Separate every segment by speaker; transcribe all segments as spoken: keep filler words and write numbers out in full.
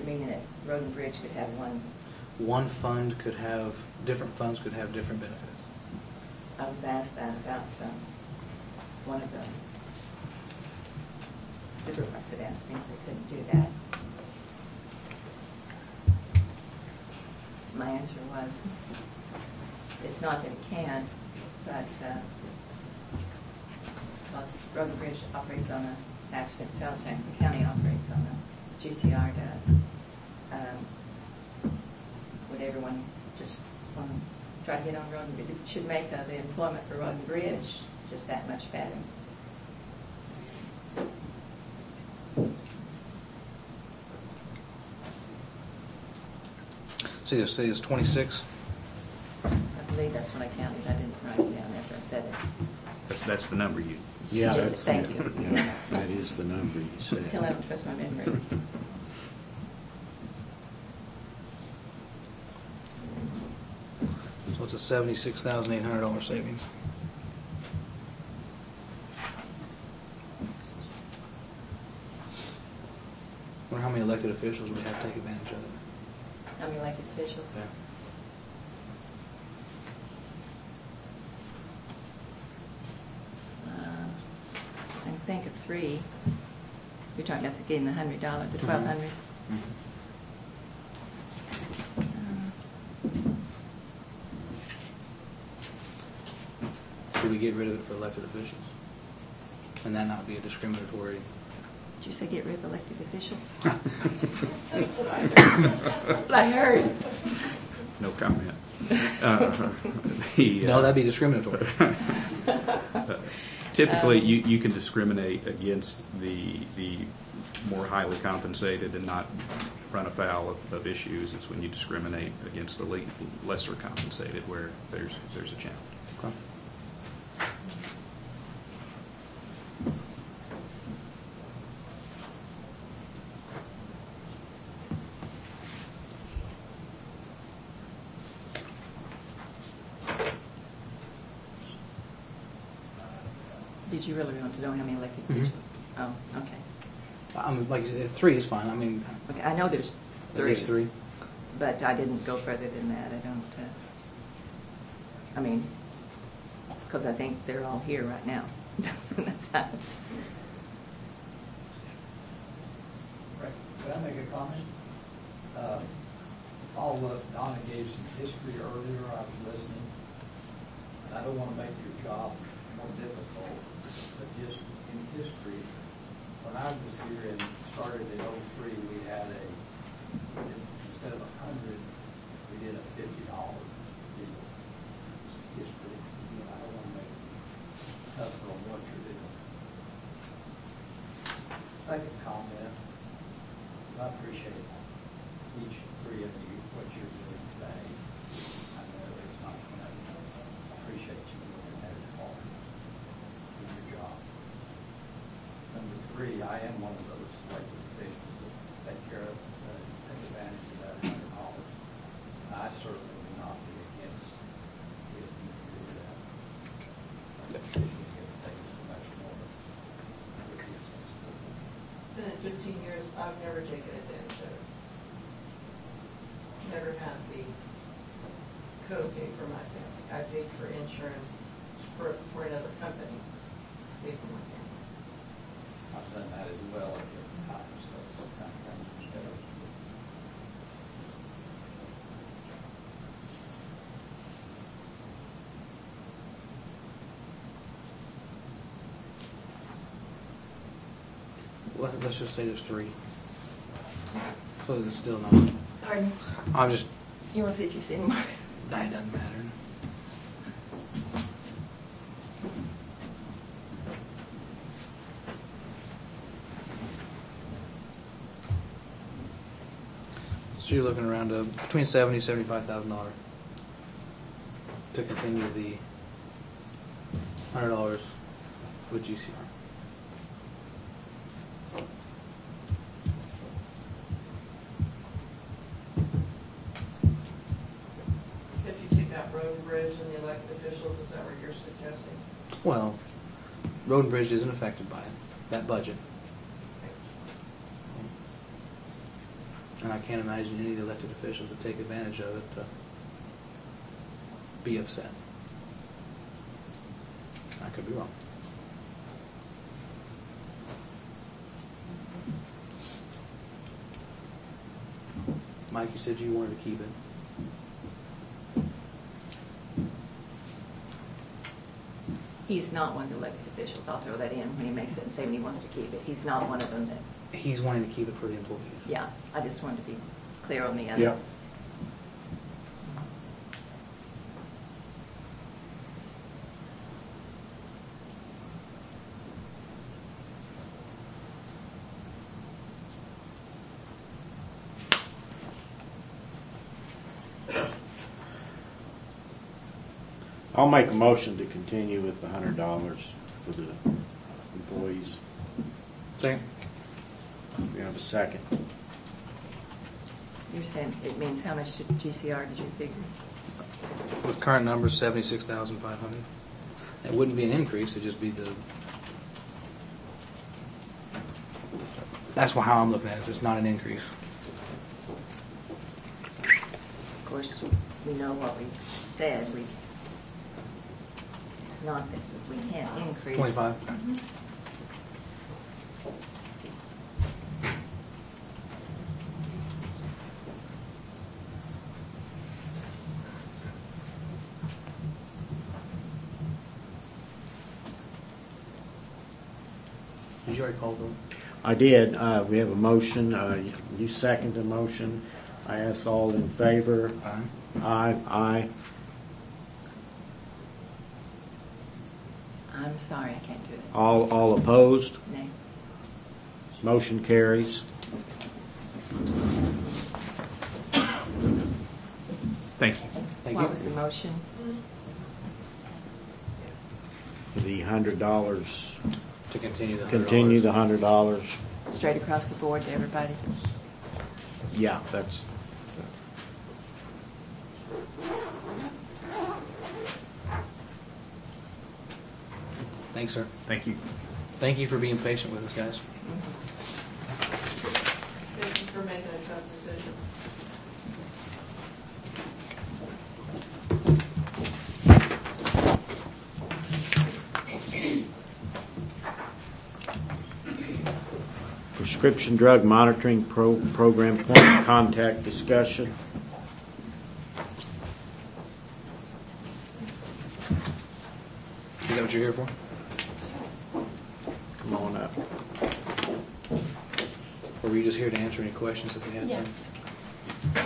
Speaker 1: meaning that Road and Bridge could have one?
Speaker 2: One fund could have, different funds could have different benefits.
Speaker 1: I was asked that about um, one of the supervisors had asked me if they couldn't do that. My answer was, it's not that it can't, but uh, because Road and Bridge operates on a, actually sales tax, the county operates on a, G C R does. Um, would everyone just want to try to get on Road and Bridge? It should make uh, the employment for Road and Bridge just that much better.
Speaker 2: So you say it's twenty-six?
Speaker 1: I believe that's what I counted. I didn't write it down after I said it.
Speaker 3: That's, that's the number you.
Speaker 4: Yeah,
Speaker 1: Yes,
Speaker 4: that's,
Speaker 1: thank you.
Speaker 4: Yeah, that is the number you said.
Speaker 1: Until I don't trust my memory.
Speaker 2: So it's a seventy-six thousand eight hundred dollars savings. I wonder how many elected officials would have to take advantage of it.
Speaker 1: How many elected officials?
Speaker 2: Yeah.
Speaker 1: Uh, I can think of three. You're talking about the getting the hundred dollar, the twelve hundred.
Speaker 2: Mm-hmm. Could we get rid of it for elected officials? And that not be a discriminatory?
Speaker 1: Did you say get rid of elected officials? That's what I heard.
Speaker 3: No comment. Uh, the, uh,
Speaker 2: No, that'd be discriminatory.
Speaker 3: uh, typically, you, you can discriminate against the the more highly compensated and not run afoul of, of issues. It's when you discriminate against the le- lesser compensated where there's there's a challenge.
Speaker 2: Okay.
Speaker 1: Did you really want to know how many elected
Speaker 2: Mhm.
Speaker 1: officials? Oh, okay.
Speaker 2: I mean, like you said, three is fine. I mean,
Speaker 1: Okay, I know there's
Speaker 2: at
Speaker 1: three.
Speaker 2: least three.
Speaker 1: But I didn't go further than that. I don't, uh, I mean, because I think they're all here right now. That's how.
Speaker 5: Right. Could I make a comment? Uh, Follow up, Donna gave some history earlier, I was listening. And I don't want to make your job more difficult, but just in history, when I was here and started in oh three, we had a, instead of a hundred, we did a fifty dollar deal. History, you know, I don't want to make it tougher on what you're doing. Second comment, I appreciate each three of you, what you're doing today. I know it's not going to, I appreciate you looking at it hard in your job. Number three, I am one of those elected officials that take care of, uh, take advantage of that hundred dollars. I certainly would not be against if you could do that. Officials get paid so much more. I would be sensible.
Speaker 6: And in fifteen years, I've never taken advantage of it. Never had the co-pay for my family. I paid for insurance for, for another company, pay for my family.
Speaker 5: I've done that as well at different times, so it's kind of comes together.
Speaker 2: Well, let's just say there's three. So it's still not.
Speaker 1: Pardon?
Speaker 2: I'm just.
Speaker 1: You want to see if you see any more?
Speaker 2: That doesn't matter. So you're looking around uh, between seventy and seventy-five thousand dollars to continue the hundred dollars with G C R.
Speaker 6: If you take out road and bridge and the elected officials, is that what you're suggesting?
Speaker 2: Well, Road and Bridge isn't affected by it, that budget. And I can't imagine any of the elected officials that take advantage of it to be upset. I could be wrong. Mike, you said you wanted to keep it.
Speaker 1: He's not one of the elected officials. I'll throw that in when he makes that statement. He wants to keep it. He's not one of them that,
Speaker 2: He's wanting to keep it for the employees.
Speaker 1: yeah, I just wanted to be clear on the other.
Speaker 4: Yep. I'll make a motion to continue with the hundred dollars for the employees.
Speaker 2: Second.
Speaker 4: We have a second.
Speaker 1: You're saying it means how much to G C R did you figure?
Speaker 2: With current numbers, seventy-six thousand five hundred. It wouldn't be an increase, it'd just be the... That's how I'm looking at it. It's not an increase.
Speaker 1: Of course, we know what we said. We, it's not that we can't increase.
Speaker 2: twenty-five.
Speaker 1: Mhm.
Speaker 2: Did you already call them?
Speaker 4: I did. Uh, we have a motion. Uh, you, you second the motion. I ask all in favor.
Speaker 2: Aye.
Speaker 4: Aye. Aye.
Speaker 1: I'm sorry, I can't do it.
Speaker 4: All, all opposed?
Speaker 1: Nay.
Speaker 4: Motion carries.
Speaker 3: Thank you.
Speaker 2: Thank
Speaker 1: What
Speaker 2: you.
Speaker 1: was the motion?
Speaker 4: For the hundred dollars,
Speaker 2: To continue the one hundred dollars.
Speaker 4: continue the hundred dollars.
Speaker 1: Straight across the board to everybody?
Speaker 4: Yeah, that's.
Speaker 2: Thanks, sir.
Speaker 3: Thank you.
Speaker 2: Thank you for being patient with us, guys.
Speaker 6: Thank you for making a tough decision.
Speaker 4: Prescription drug monitoring pro, program point of contact discussion.
Speaker 2: Is that what you're here for?
Speaker 4: Come on up.
Speaker 2: Or were you just here to answer any questions if we had
Speaker 7: Yes.
Speaker 2: some?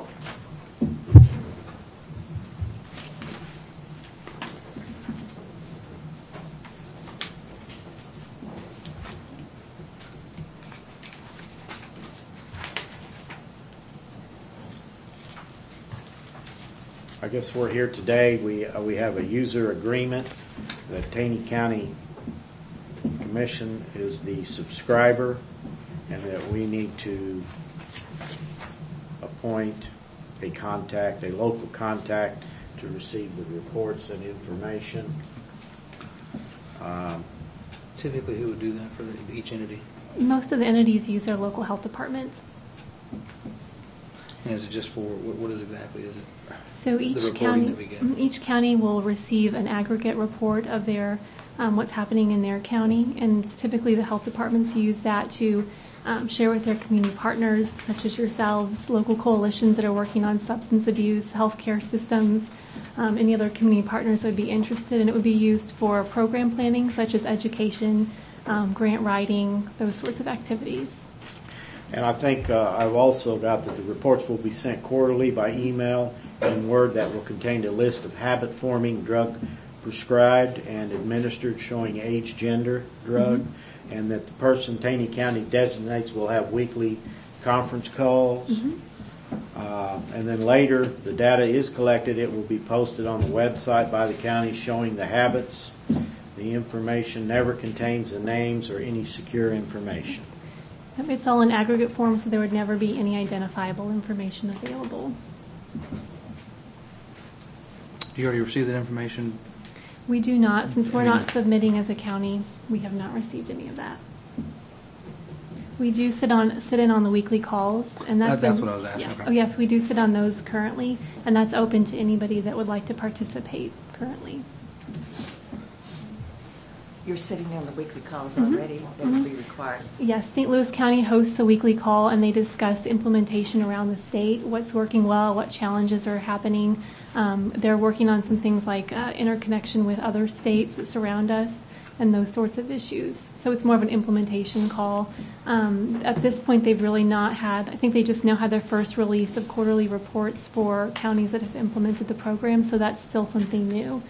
Speaker 4: I guess we're here today. We, uh, we have a user agreement. The Taney County Commission is the subscriber, and that we need to appoint a contact, a local contact, to receive the reports and information. Um,
Speaker 2: Typically, who would do that for the, each entity?
Speaker 7: Most of the entities use their local health departments.
Speaker 2: And is it just for, what, what is exactly, is it?
Speaker 7: So
Speaker 2: The
Speaker 7: each
Speaker 2: reporting
Speaker 7: county,
Speaker 2: that we get.
Speaker 7: each county will receive an aggregate report of their um, what's happening in their county, and typically the health departments use that to um, share with their community partners, such as yourselves, local coalitions that are working on substance abuse, healthcare systems, um, any other community partners that would be interested, and it would be used for program planning, such as education, um, grant writing, those sorts of activities.
Speaker 4: And I think uh, I've also got that the reports will be sent quarterly by email in Word that will contain a list of habit-forming drug prescribed and administered showing age, gender, drug, mm-hmm. and that the person Taney County designates will have weekly conference calls. Mm-hmm. Uh, and then later, the data is collected. It will be posted on the website by the county showing the habits. The information never contains the names or any secure information.
Speaker 7: It's all in aggregate form, so there would never be any identifiable information available.
Speaker 2: Do you already receive that information?
Speaker 7: We do not, since we're not submitting as a county, we have not received any of that. We do sit on sit in on the weekly calls, and that's
Speaker 2: That- that's
Speaker 7: been-
Speaker 2: what I was asking,
Speaker 7: yeah.
Speaker 2: okay.
Speaker 7: Oh yes, we do sit on those currently, and that's open to anybody that would like to participate currently.
Speaker 1: You're sitting on the weekly calls
Speaker 7: Mhm.
Speaker 1: already, that would be required.
Speaker 7: Yes, Saint Louis County hosts a weekly call, and they discuss implementation around the state, what's working well, what challenges are happening. Um, they're working on some things like uh, interconnection with other states that surround us and those sorts of issues. So it's more of an implementation call. Um, at this point, they've really not had, I think they just now had their first release of quarterly reports for counties that have implemented the program, so that's still something new.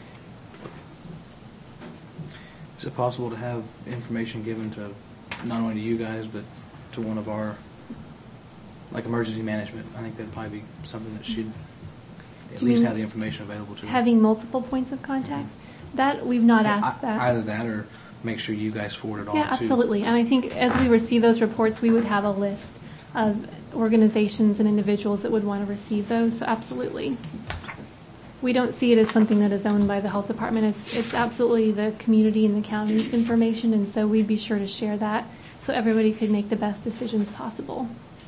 Speaker 2: Is it possible to have information given to not only to you guys, but to one of our, like emergency management? I think that'd probably be something that should at
Speaker 7: Do you
Speaker 2: least
Speaker 7: mean
Speaker 2: have the information available to them.
Speaker 7: Having multiple points of contact? That, we've not
Speaker 2: Yeah,
Speaker 7: asked
Speaker 2: I-
Speaker 7: that.
Speaker 2: Either that or make sure you guys forward it on
Speaker 7: Yeah,
Speaker 2: too.
Speaker 7: absolutely. And I think as we receive those reports, we would have a list of organizations and individuals that would want to receive those. So absolutely. We don't see it as something that is owned by the health department. It's, it's absolutely the community and the county's information, and so we'd be sure to share that so everybody could make the best decisions possible.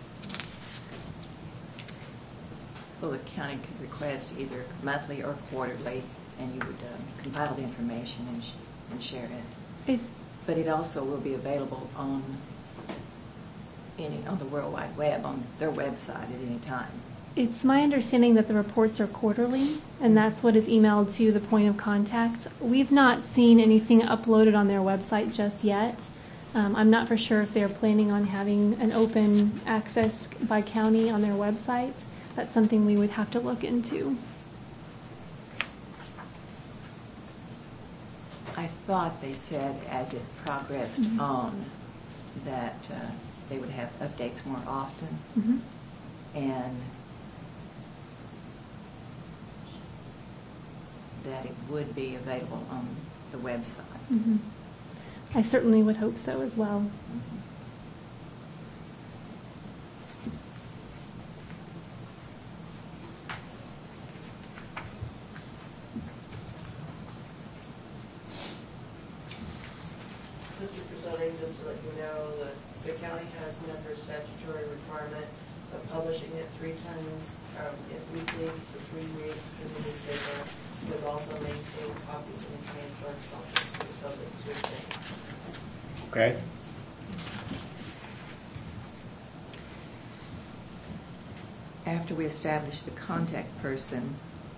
Speaker 1: So the county could request either monthly or quarterly, and you would um, compile the information and, sh- and share it.
Speaker 7: It,
Speaker 1: But it also will be available on any, on the World Wide Web, on their website at any time.
Speaker 7: It's my understanding that the reports are quarterly, and that's what is emailed to the point of contact. We've not seen anything uploaded on their website just yet. Um, I'm not for sure if they're planning on having an open access by county on their website. That's something we would have to look into.
Speaker 1: I thought they said as it progressed
Speaker 7: Mhm.
Speaker 1: on that uh, they would have updates more often,
Speaker 7: Mm-hmm.
Speaker 1: and that it would be available on the website.
Speaker 7: Mm-hmm. I certainly would hope so as well.
Speaker 1: Mhm.
Speaker 6: Mister Presiding, just to let you know that the county has met their statutory requirement of publishing it three times, um, if weekly for three weeks in the newspaper. We've also maintained copies in the county clerk's office for the public to obtain.
Speaker 4: Okay.
Speaker 1: After we establish the contact person,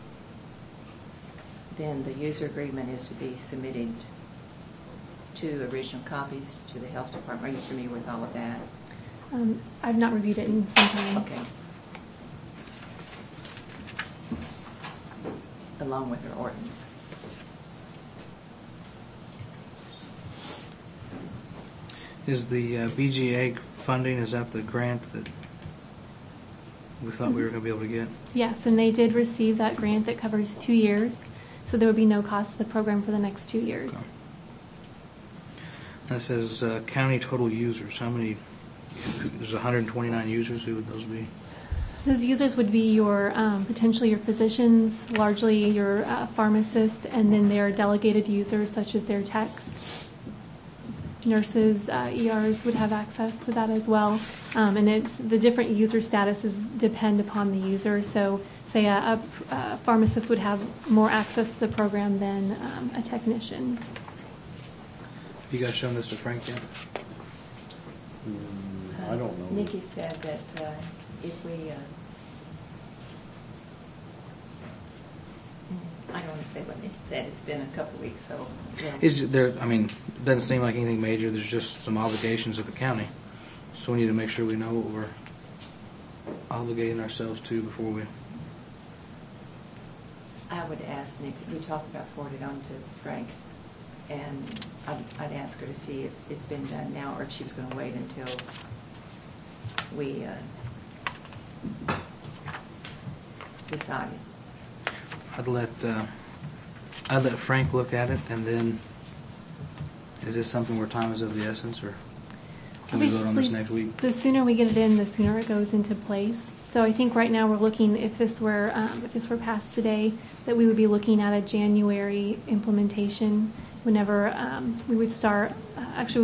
Speaker 1: then the user agreement is to be submitted to original copies to the health department. Are you familiar with all of that?
Speaker 7: Um, I've not reviewed it in some time.
Speaker 1: Okay. Along with our ordinance.
Speaker 2: Is the uh, B G A funding, is that the grant that we thought we were going to be able to get?
Speaker 7: Yes, and they did receive that grant that covers two years, so there would be no cost to the program for the next two years.
Speaker 2: Okay. That says uh, county total users. How many? There's one hundred twenty-nine users. Who would those be?
Speaker 7: Those users would be your um, potentially your physicians, largely your uh, pharmacist, and then their delegated users such as their techs. Nurses, uh, E Rs would have access to that as well. Um, and it's, the different user statuses depend upon the user. So say a, a, a pharmacist would have more access to the program than um, a technician.
Speaker 2: Have you guys shown this to Frank yet?
Speaker 4: Mm, I don't know.
Speaker 1: Nikki said that uh, if we, uh, I don't want to say what Nikki said, it's been a couple of weeks, so. yeah.
Speaker 2: Is there? I mean, it doesn't seem like anything major. There's just some obligations of the county, so we need to make sure we know what we're obligating ourselves to before we.
Speaker 1: I would ask Nikki, we talked about forwarding it on to Frank, and I'd, I'd ask her to see if it's been done now or if she was going to wait until we uh, decided.
Speaker 2: I'd let uh, I'd let Frank look at it, and then is this something where time is of the essence, or can we vote on this
Speaker 7: Obviously,
Speaker 2: next week?
Speaker 7: The sooner we get it in, the sooner it goes into place. So I think right now we're looking, if this were um, if this were passed today, that we would be looking at a January implementation. Whenever um, we would start, uh, actually.